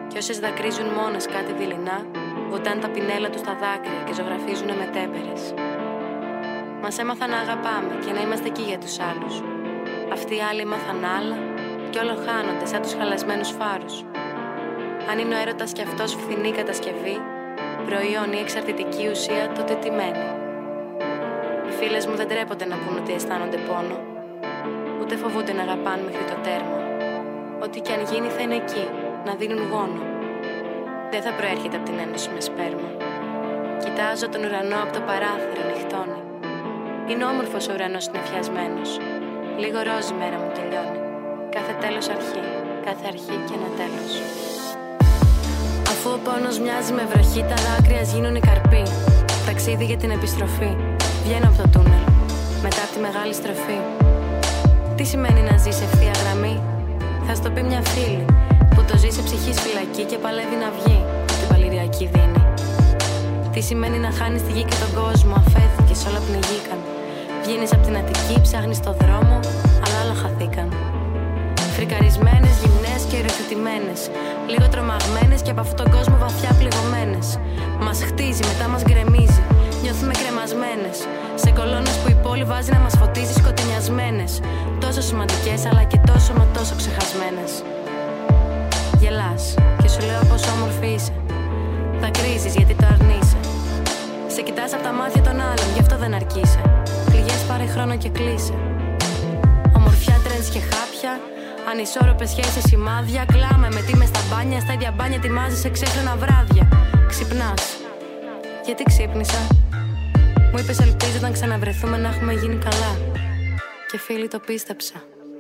Κι όσες δακρύζουν μόνες κάτι δειλινά, βουτάνε τα πινέλα τους στα δάκρυα και ζωγραφίζουνε με τέμπερες. Μας έμαθαν να αγαπάμε και να είμαστε εκεί για τους άλλους. Αυτοί οι άλλοι έμαθαν άλλα κι όλο χάνονται σαν τους χαλασμένους φάρους. Αν είναι ο έρωτας κι αυτός φθηνή κατασκευή, προϊόν ή εξαρτητική ουσία, τότε τι μένει? Οι φίλες μου δεν τρέπονται να πούν ότι αισθάνονται πόνο, ούτε φοβούνται να αγαπάνε μέχρι το τέρμα. Ό,τι κι αν γίνει θα είναι εκεί, να δίνουν γόνο. Δεν θα προέρχεται από την ένωση με σπέρμα. Κοιτάζω τον ουρανό από το παράθυρο, νυχτώνει. Είναι όμορφος ο ουρανός συννεφιασμένος. Λίγο ροζ η μέρα μου τελειώνει. Κάθε τέλος αρχή, κάθε αρχή και ένα τέλος. Αφού ο πόνος μοιάζει με βροχή, τα δάκρυα γίνουν οι καρποί. Ταξίδι για την επιστροφή. Βγαίνω από το τούνελ, μετά από τη μεγάλη στροφή. Τι σημαίνει να ζεις ευθεία γραμμή? Θα σου το πει μια φίλη που το ζει σε ψυχής φυλακή και παλεύει να βγει από την παλιριακή δίνη. Τι σημαίνει να χάνεις τη γη και τον κόσμο, αφέθηκες, όλα πνιγήκαν. Βγαίνεις από την Αττική, ψάχνεις το δρόμο, αλλά όλα χαθήκαν. Φρικαρισμένες, γυμνές και ερωτητημένες, λίγο τρομαγμένες και από αυτόν τον κόσμο βαθιά πληγωμένες. Μας χτίζει, μετά μας γκρεμίζει, νιώθουμε κρεμασμένες. Σε κολόνες που η πόλη βάζει να μας φωτίζει σκοτεινιασμένες. Τόσο σημαντικές αλλά και τόσο μα τόσο ξεχασμένες. Γελάς και σου λέω πόσο όμορφη είσαι. Δακρύζεις γιατί το αρνείσαι. Σε κοιτάς από τα μάτια των άλλων, γι' αυτό δεν αρκείσαι. Πληγές πάρε χρόνο και κλείσε. Ομορφιά, τρέντς και χάπια, ανισόρροπες σχέσεις, σημάδια. Κλάμε με τι μες στα μπάνια, στα ίδια μπάνια ετοιμάζεις εξέφρενα βράδια. Ξυπνάς. Γιατί ξύπνησα? Μου είπες ελπίζω όταν ξαναβρεθούμε να έχουμε γίνει καλά. Και φίλοι το πίστεψα.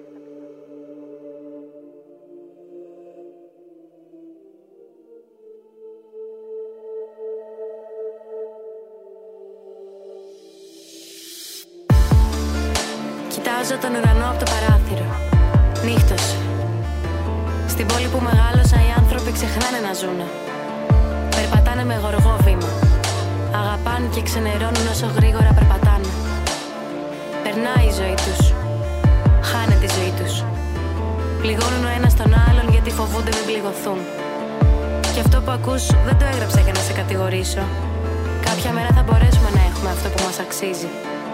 Κοιτάζω τον ουρανό από το παράθυρο. Νύχτωσε. Στην πόλη που μεγάλωσα οι άνθρωποι ξεχνάνε να ζουνε. Περπατάνε με γοργό βήμα. Αγαπάνε και ξενερώνουν όσο γρήγορα περπατάνε. Περνάει η ζωή τους. Χάνεται η ζωή τους. Πληγώνουν ο ένας τον άλλον γιατί φοβούνται μην πληγωθούν. Και αυτό που ακούς δεν το έγραψα για να σε κατηγορήσω. Κάποια μέρα θα μπορέσουμε να έχουμε αυτό που μας αξίζει.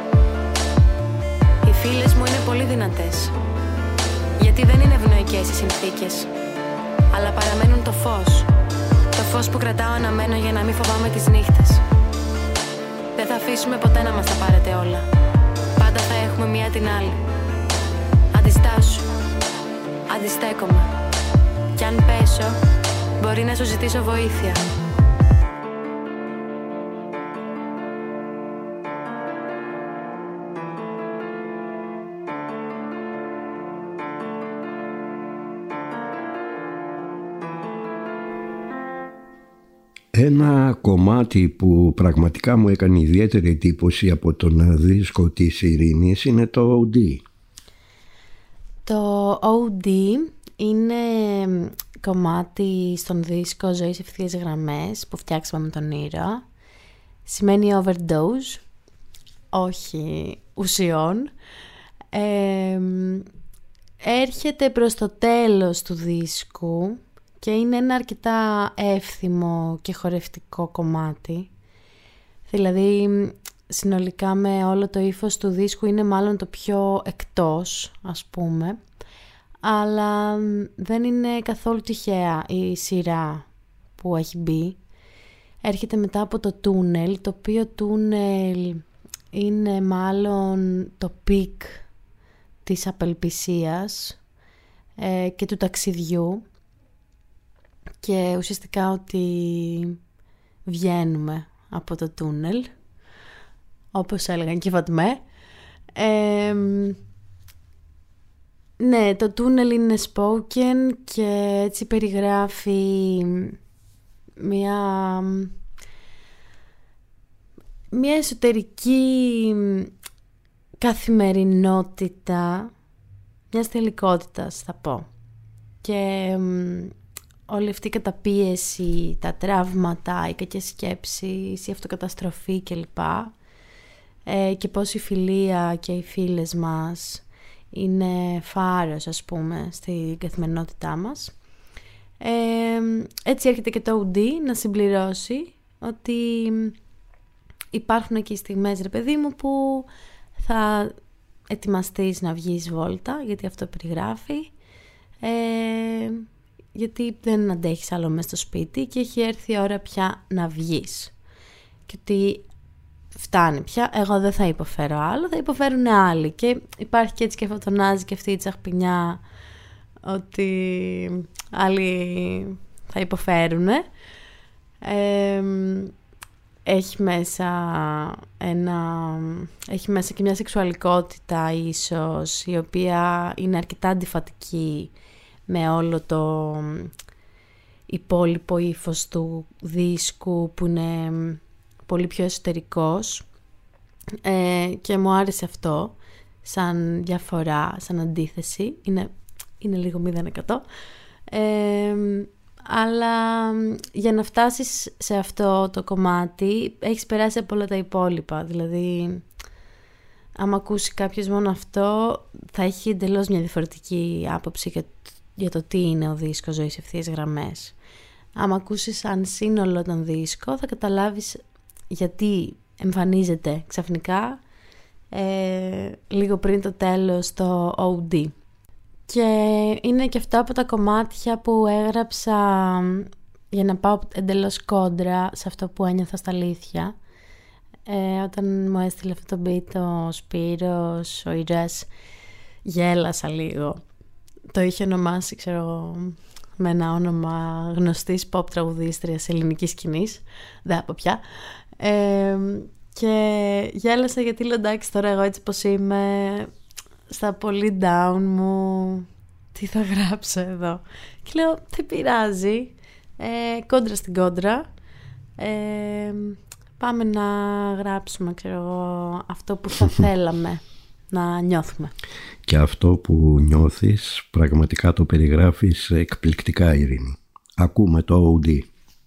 Οι φίλες μου είναι πολύ δυνατές. Γιατί δεν είναι ευνοϊκές οι συνθήκες, αλλά παραμένουν το φως. Το φως που κρατάω αναμένο για να μην φοβάμαι τις νύχτες. Δεν θα αφήσουμε ποτέ να μας τα πάρετε όλα. Πάντα θα έχουμε μία την άλλη. Αντιστάσου. Αντιστέκομαι. Κι αν πέσω, μπορεί να σου ζητήσω βοήθεια. Ένα κομμάτι που πραγματικά μου έκανε ιδιαίτερη εντύπωση από τον δίσκο της Ειρήνης είναι το OD. Το OD είναι κομμάτι στον δίσκο Ζωής Ευθείες Γραμμές που φτιάξαμε με τον Ήρωα. Σημαίνει overdose, όχι ουσιών. Έρχεται προς το τέλος του δίσκου και είναι ένα αρκετά εύθυμο και χορευτικό κομμάτι. Δηλαδή, συνολικά με όλο το ύφος του δίσκου είναι μάλλον το πιο εκτός, ας πούμε. Αλλά δεν είναι καθόλου τυχαία η σειρά που έχει μπει. Έρχεται μετά από το τούνελ, το οποίο τούνελ είναι μάλλον το πικ της απελπισίας και του ταξιδιού. Και ουσιαστικά ότι βγαίνουμε από το τούνελ, όπως έλεγαν και οι Φατμέ. Ναι, το τούνελ είναι spoken και έτσι περιγράφει μια εσωτερική καθημερινότητα, μιας τελικότητας θα πω. Και όλη αυτή η καταπίεση, τα τραύματα, οι κακές σκέψεις, η αυτοκαταστροφή κλπ. Και πώς η φιλία και οι φίλες μας είναι φάρος, ας πούμε, στην καθημερινότητά μας. Έτσι έρχεται και το OD να συμπληρώσει ότι υπάρχουν εκεί στιγμές, ρε παιδί μου, που θα ετοιμαστείς να βγεις βόλτα, γιατί αυτό περιγράφει, γιατί δεν αντέχεις άλλο μες στο σπίτι και έχει έρθει η ώρα πια να βγεις και ότι φτάνει πια, εγώ δεν θα υποφέρω άλλο, θα υποφέρουν άλλοι. Και υπάρχει και έτσι και φωτονάζει και αυτή η τσαχπινιά ότι άλλοι θα υποφέρουν. Έχει μέσα και μια σεξουαλικότητα ίσως, η οποία είναι αρκετά αντιφατική με όλο το υπόλοιπο ύφος του δίσκου, που είναι πολύ πιο εσωτερικός, και μου άρεσε αυτό σαν διαφορά, σαν αντίθεση. Είναι λίγο 0%, αλλά για να φτάσεις σε αυτό το κομμάτι έχεις περάσει από όλα τα υπόλοιπα. Δηλαδή, άμα ακούσει κάποιος μόνο αυτό, θα έχει εντελώς μια διαφορετική άποψη για το τι είναι ο δίσκος Ζωής Ευθείες Γραμμές. Άμα ακούσεις σαν σύνολο τον δίσκο, θα καταλάβεις γιατί εμφανίζεται ξαφνικά λίγο πριν το τέλος το OD. Και είναι και αυτό από τα κομμάτια που έγραψα για να πάω εντελώς κόντρα σε αυτό που ένιωθα στα αλήθεια. Όταν μου έστειλε αυτό το beat ο Σπύρος, ο Ιρές, γέλασα λίγο. Το είχε ονομάσει, ξέρω, με ένα όνομα γνωστής pop τραγουδίστριας ελληνικής σκηνής, δεν από πια. Και γέλασα γιατί λέω, εντάξει, τώρα εγώ έτσι πως είμαι, στα πολύ down μου, τι θα γράψω εδώ? Και λέω, δεν πειράζει, κόντρα στην κόντρα, πάμε να γράψουμε, ξέρω εγώ, αυτό που θα θέλαμε να νιώθουμε. Και αυτό που νιώθεις πραγματικά το περιγράφεις εκπληκτικά, Ειρήνη. Ακούμε το OD.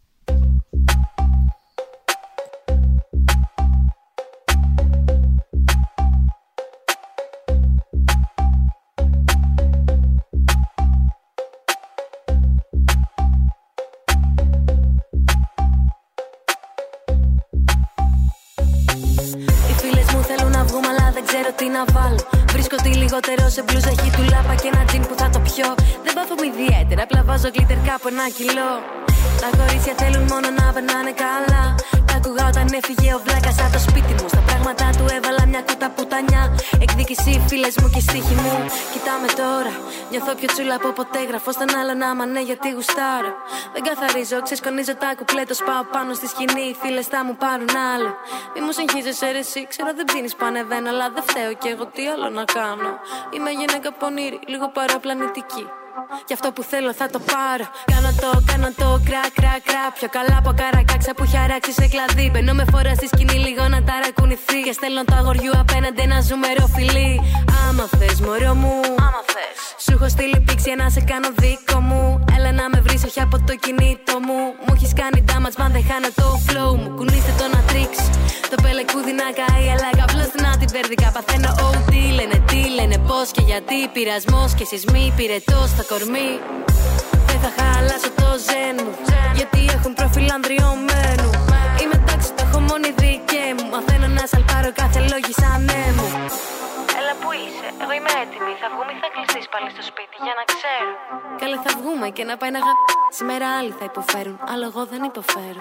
Σε μπλούζα έχει του λάπα και ένα τζιν που θα το πιω. Δεν πάθομαι ιδιαίτερα, απλά βάζω γκλίτερ κάπου 1 κιλό. Τα κορίτσια θέλουν μόνο να περνάνε καλά. Τα άκουγα όταν έφυγε ο βλάκας από το σπίτι μου. Στα πράγματα του έβαλα μια κούτα πουτανιά. Εκδίκηση, φίλες μου και στίχη μου. Κοιτάμε τώρα, νιώθω πιο τσούλα από ποτέ. Γραφώ στον άλλον άμα ναι, γιατί γουστάρω. Δεν καθαρίζω, ξεσκονίζω τα κουπλέ. Το σπάω πάνω στη σκηνή. Οι φίλες θα μου πάρουν άλλο. Μη μου συγχύζεσαι ρε εσύ, ξέρω δεν ψήνεις που ανεβαίνω. Αλλά δεν φταίω κι εγώ, τι άλλο να κάνω. Είμαι γυναίκα πονήρη, λίγο παραπλανητική. Γι' αυτό που θέλω θα το πάρω. Κάνω το κρά. Πιο καλά από καρακάξα που έχει αράξει σε κλαδί. Μπαίνω με φορά στη σκηνή λίγο να ταρακουνηθεί. Και στέλνω το αγοριού απέναντι ένα ζουμερό φιλί. Άμα θες μωρό μου, άμα θες. Σου έχω στείλει πήξια να σε κάνω δικό μου. Έλα να με βρεις όχι από το κινητό μου. Μου έχεις κάνει damage man δεν χάνω το flow μου. Κουνήστε το να τρίξει. Το πελεκούδι να καεί αλλά καβλώς την αντιπέρδικα. Παθαίνω OD λένε τι λένε πώς και γιατί. Πειρασμός και σεισμοί πυρετός στα κορμί. Δεν θα χαλάσω το ζεν μου, γιατί έχουν προφίλ ανδριωμένου. Είμαι εντάξει, το έχω μόνη δικαί μου. Μαθαίνω να σαλπάρω κάθε λόγη σαν μου. Έλα που είσαι, εγώ είμαι έτοιμη. Θα βγούμε ή θα κλειστείς πάλι στο σπίτι για να ξέρω. Καλέ θα βγούμε και να πάει να σήμερα άλλοι θα υποφέρουν, άλλο εγώ δεν υποφέρω.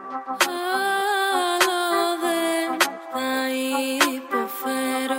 Άλλο δεν θα υποφέρω.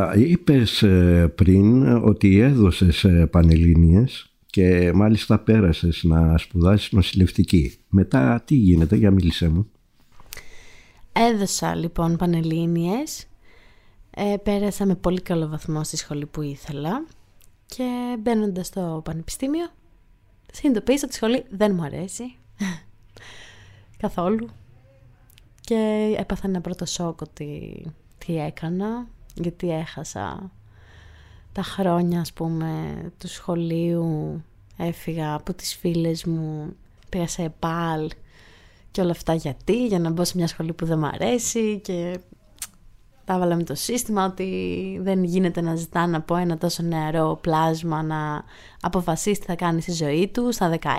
Είπες πριν ότι έδωσες πανελλήνιες και μάλιστα πέρασες να σπουδάσεις νοσηλευτική. Μετά τι γίνεται, για μίλησέ μου. Έδωσα λοιπόν πανελλήνιες, πέρασα με πολύ καλό βαθμό στη σχολή που ήθελα και μπαίνοντας στο πανεπιστήμιο συνειδητοποίησα ότι η σχολή δεν μου αρέσει καθόλου και έπαθα ένα πρώτο σοκ ότι τι έκανα, γιατί έχασα τα χρόνια ας πούμε του σχολείου, έφυγα από τις φίλες μου, πήγα σε ΕΠΑΛ και όλα αυτά για να μπω σε μια σχολή που δεν μου αρέσει και τα έβαλα με το σύστημα ότι δεν γίνεται να ζητάνε από ένα τόσο νεαρό πλάσμα να αποφασίσει τι θα κάνει στη ζωή του στα 16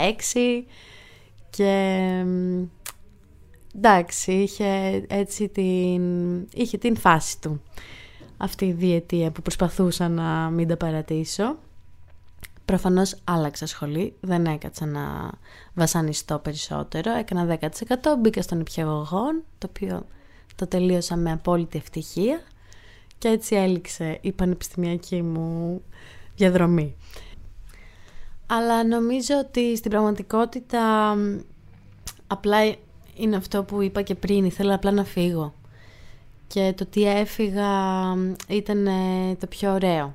και εντάξει, είχε την φάση του αυτή η διετία που προσπαθούσα να μην τα παρατήσω. Προφανώς άλλαξα σχολή, δεν έκατσα να βασανιστώ περισσότερο, έκανα 10%, μπήκα στον νηπιαγωγών, το οποίο το τελείωσα με απόλυτη ευτυχία και έτσι έληξε η πανεπιστημιακή μου διαδρομή. Αλλά νομίζω ότι στην πραγματικότητα απλά είναι αυτό που είπα και πριν, ήθελα απλά να φύγω και το τι έφυγα ήταν το πιο ωραίο.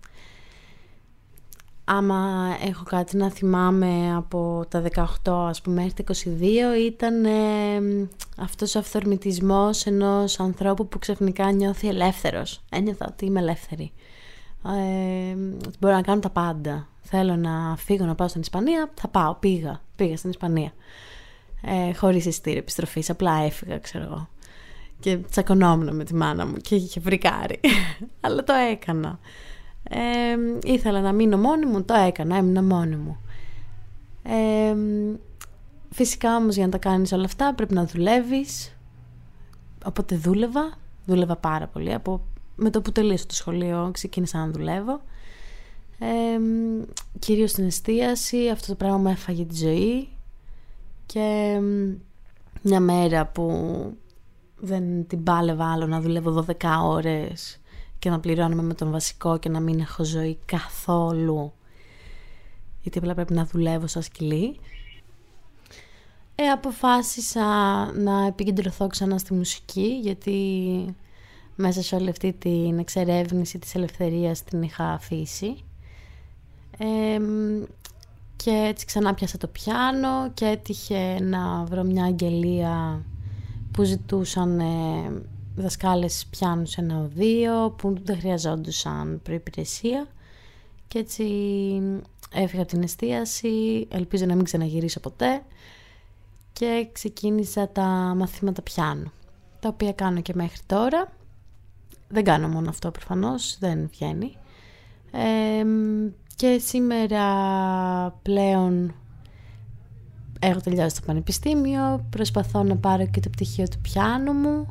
Άμα έχω κάτι να θυμάμαι από τα 18 ας πούμε μέχρι τα 22 ήταν αυτός ο αυθορμητισμός ενός ανθρώπου που ξαφνικά νιώθει ελεύθερος. Ένιωθα ότι είμαι ελεύθερη. Μπορώ να κάνω τα πάντα. Θέλω να φύγω να πάω στην Ισπανία, θα πάω. Πήγα στην Ισπανία. Χωρίς εισιτήριο επιστροφής, απλά έφυγα ξέρω εγώ. Και τσακωνόμουν με τη μάνα μου και είχε φρικάρει. Αλλά το έκανα. Ήθελα να μείνω μόνη μου, το έκανα, έμεινα μόνη μου. Φυσικά όμως για να τα κάνεις όλα αυτά πρέπει να δουλεύεις. Οπότε δούλευα πάρα πολύ. Με το που τελείωσα το σχολείο ξεκίνησα να δουλεύω. Κυρίως στην εστίαση, αυτό το πράγμα μου έφαγε τη ζωή. Και μια μέρα που δεν την πάλευα άλλο να δουλεύω 12 ώρες και να πληρώνουμε με τον βασικό και να μην έχω ζωή καθόλου, γιατί απλά πρέπει να δουλεύω σαν σκυλί, αποφάσισα να επικεντρωθώ ξανά στη μουσική, γιατί μέσα σε όλη αυτή την εξερεύνηση της ελευθερίας την είχα αφήσει. Και έτσι ξανά πιάσα το πιάνο και έτυχε να βρω μια αγγελία που ζητούσαν δασκάλες πιάνου σε ένα οδείο που δεν χρειαζόντουσαν προϋπηρεσία και έτσι έφυγα από την εστίαση, ελπίζω να μην ξαναγυρίσω ποτέ και ξεκίνησα τα μαθήματα πιάνου, τα οποία κάνω και μέχρι τώρα. Δεν κάνω μόνο αυτό προφανώς, δεν βγαίνει. Και σήμερα πλέον έχω τελειώσει το πανεπιστήμιο, προσπαθώ να πάρω και το πτυχίο του πιάνου μου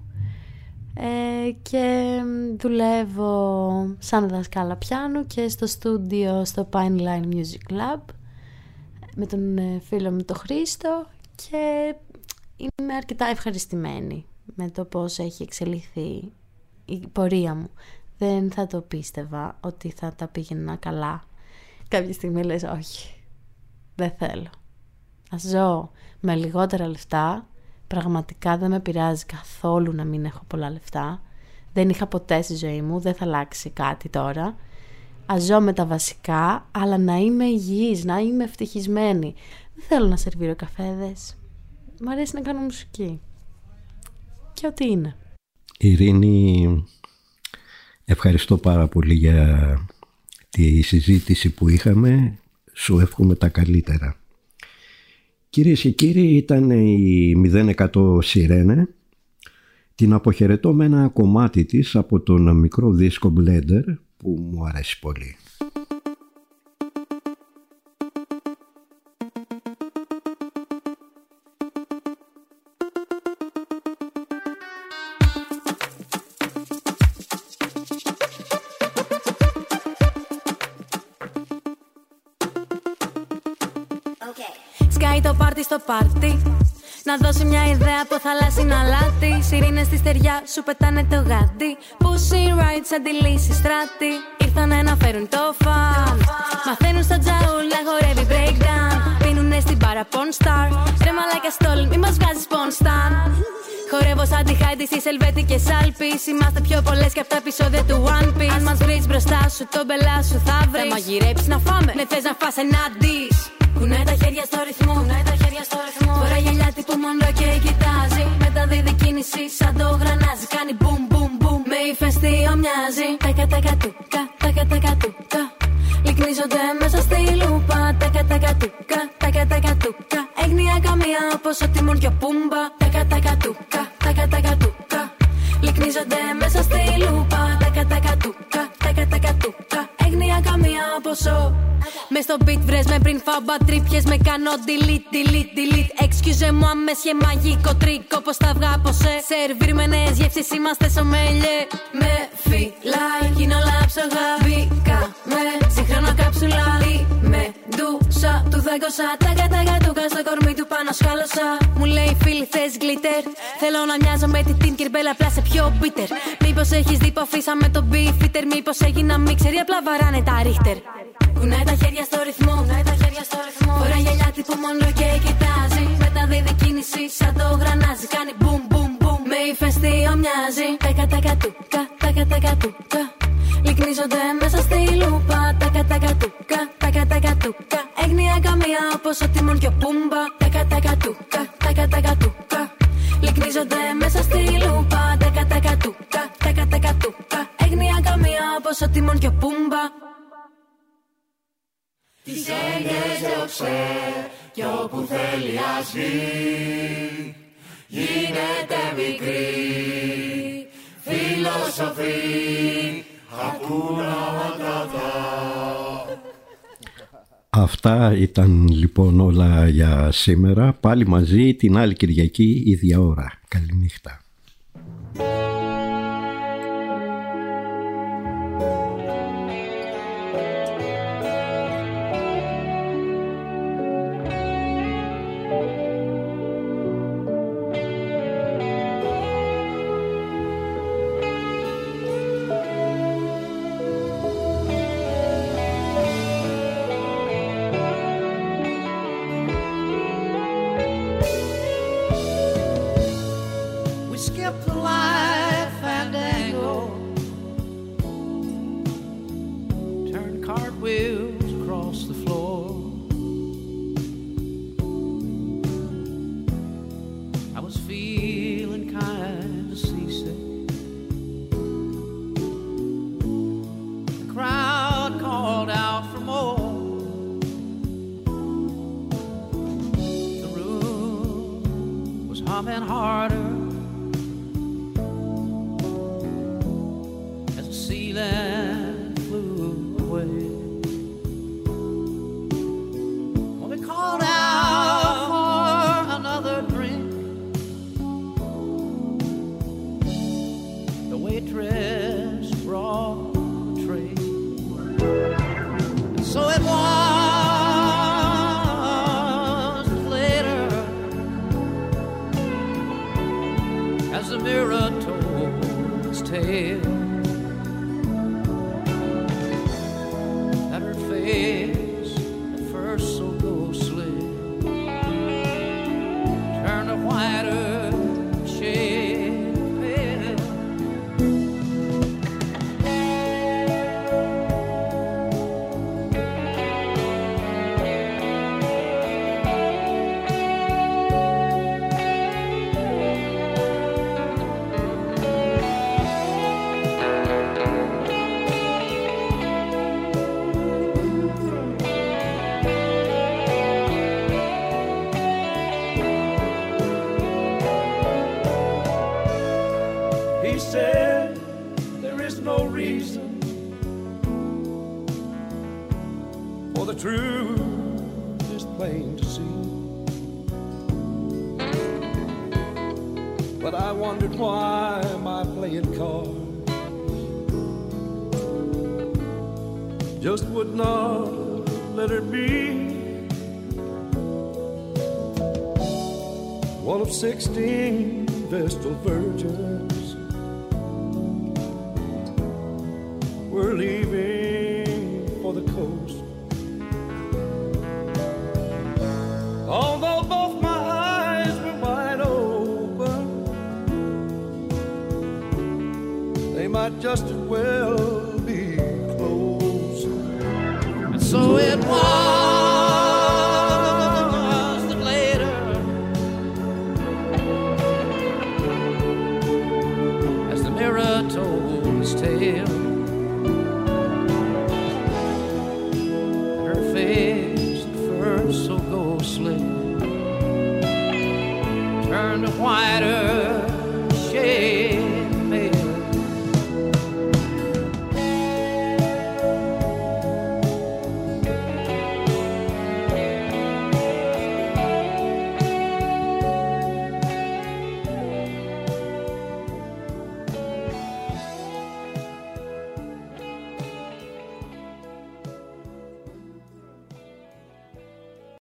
και δουλεύω σαν δασκάλα πιάνου και στο στούντιο στο Pine Line Music Lab με τον φίλο μου τον Χρήστο και είμαι αρκετά ευχαριστημένη με το πώς έχει εξελιχθεί η πορεία μου. Δεν θα το πίστευα ότι θα τα πήγαινα καλά. Κάποια στιγμή λες όχι, δεν θέλω. Ας ζω με λιγότερα λεφτά. Πραγματικά δεν με πειράζει καθόλου να μην έχω πολλά λεφτά. Δεν είχα ποτέ στη ζωή μου, δεν θα αλλάξει κάτι τώρα. Ας ζω με τα βασικά, αλλά να είμαι υγιής, να είμαι ευτυχισμένη. Δεν θέλω να σερβίρω καφέδες. Μ' αρέσει να κάνω μουσική. Και ό,τι είναι. Ειρήνη, ευχαριστώ πάρα πολύ για τη συζήτηση που είχαμε. Σου εύχομαι τα καλύτερα. Κυρίες και κύριοι, ήταν η 0% Σιρένε. Την αποχαιρετώ με ένα κομμάτι της από τον μικρό δίσκο Blender που μου αρέσει πολύ. Σκάει το πάρτι στο πάρτι. Να δώσει μια ιδέα από θαλάσσινο αλάτι. Σιρήνες στη στεριά σου πετάνε το γάντι. Pussy rides αντιλήσεις στράτη. Ήρθανε να φέρουν το φαν. Μαθαίνουν στο τζαούλ να χορεύει breakdown. Πίνουνε στην πάρα porn star. Ρε μαλάκα στόλ, μη μας βγάζεις porn star. Χορεύω σαν τη Χάιντι στις ελβετικές Άλπεις. Είμαστε πιο πολλές και από τα επεισόδια του One Piece. Αν μας βρεις μπροστά σου, τον μπελά σου θα βρεις. Θα μαγειρέψεις να φάμε, ναι θες να φας ένα dish. Κουνάει τα χέρια στο ρυθμό, κουνάει τα χέρια στο ρυθμό. Φοράει γυαλιά τύπου μόνο και κοιτάζει. Μεταδίδει κίνηση σαν το γρανάζι. Κάνει boom boom boom, με ηφαιστείο μοιάζει. Τακα τακα τούκα, τακα τακα τούκα. Λυκνίζονται μέσα στη λούπα. Τακα τακα τούκα, τακα τακα τούκα. Έγνοια καμία όπως ο Τιμόν και ο Πούμπα. Τακα τακα τούκα, τακα τακα τούκα. Λυκνίζονται μέσα στη λούπα. Τακα τακα τούκα, τακα τακα τούκα. Έγνοια καμία όπως ο. Μες στο beat βρες με πριν φάω μπατρίπιες. Με κάνω delete, delete, delete. Excuse-moi, μέσχε μαγικό τρίκο. Πως τα βγά από σε σερβίρ με νέες γεύσεις. Είμαστε σομέλιε. Με φυλάει, γίνω λάψογα. Μπήκα με σύγχρονα κάψουλα. Με ντούσα, του δάγκωσα. Τάγκα τάγκα τούκα στο κορμί του πάνω σκάλωσα. Μου λέει φίλη θες γκλίτερ. Θέλω να μοιάζω με τη Tinker Bell, απλά σε πιο bitter. Μήπως έχεις δει που αφήσαμε τον beefeater. Μήπως έγινα μίξερ ή απλά βαράνε τα ρίχτερ. Κουνάει τα χέρια στο ρυθμό, κουνάει τα χέρια στο ρυθμό. Φοράει γυαλιά τύπου μόνο και κοιτάζει. Μεταδίδει κίνηση σαν το γρανάζι. Κάνει boom boom boom, με ηφαιστείο μοιάζει. Τακα τακα τούκα, τακα τακα τούκα. Λυκνίζονται μέσα στη λούπα. Τακα τακα τούκα, τακα τακα τούκα. Έγνοια καμία όπως ο Τιμόν και ο Πούμπα. Τακα τακα τούκα, τακα τακα τούκα. Λυκνίζονται μέσα στη λούπα. Τακα τακα τούκα, τακα τακα τούκα. Έγνοια καμία όπως ο Τιμόν και ο Πούμπα. Τις έννοιες διώξε κι όπου θέλει ας βγει. Γίνεται μικρή φιλοσοφή. Hakuna Matata. Αυτά ήταν λοιπόν όλα για σήμερα. Πάλι μαζί την άλλη Κυριακή ίδια ώρα. Καληνύχτα. Just would not let her be. one of 16 Vestal virgins. We're leaving for the coast. Although both my eyes were wide open, they might just as well be closed. And so it was that later, as the mirror told his tale, her face at first so ghostly turned whiter